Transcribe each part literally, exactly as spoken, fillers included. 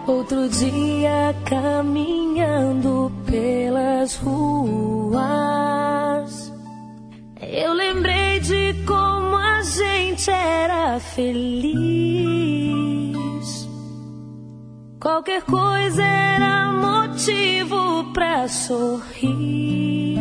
Outro dia caminhando pelas ruas, eu lembrei de como a gente era feliz. Qualquer coisa era motivo pra sorrir.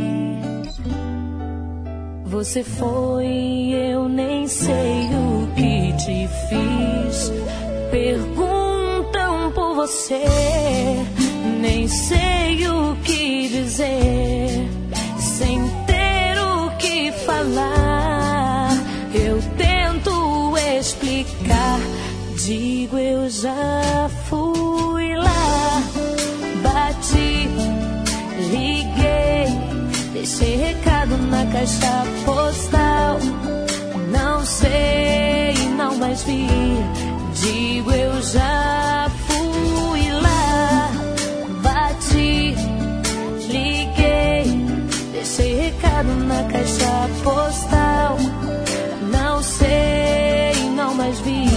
Você foi, eu nem sei o que te fiz. Perguntam por você, nem sei o que dizer. Sem ter o que falar, eu tento explicar. Digo, eu já fui lá, bati, liguei, deixei recado na caixa postal. Não sei, não mais vi. Digo, eu já fui lá, bati, liguei, deixei recado na caixa postal. Não sei, não mais vi.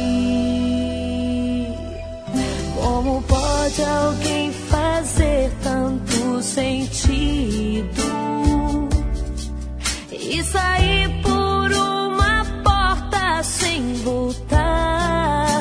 Como pode alguém fazer tanto sentido e sair por uma porta sem voltar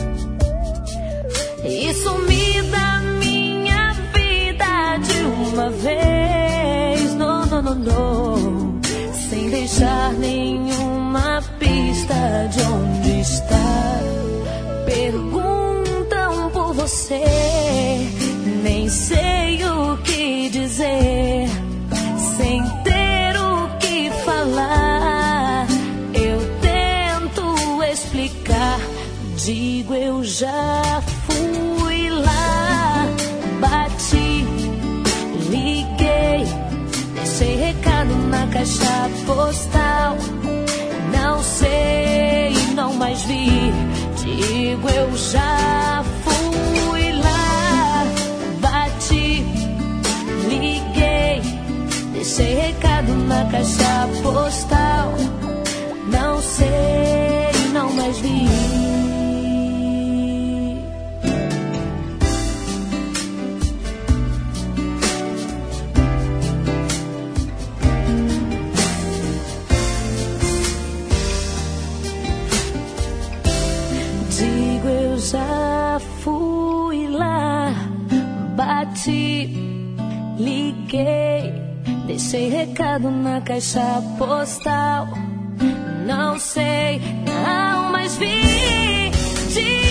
e sumir da minha vida de uma vez? Não, não, não, não. Sem deixar nenhuma pista de onde está. Perguntam por você, nem sei o que dizer. Sem ter o que falar, eu tento explicar. Digo, eu já fui lá, bati, liguei, deixei recado na caixa postal. Não sei, não mais vi. Digo, eu já fui lá, bati, liguei, deixei recado na caixa postal. Não sei, não mais vi. Digo, eu já fui lá, bati, liguei, deixei recado na caixa postal. Não sei, não mais vi. Digo,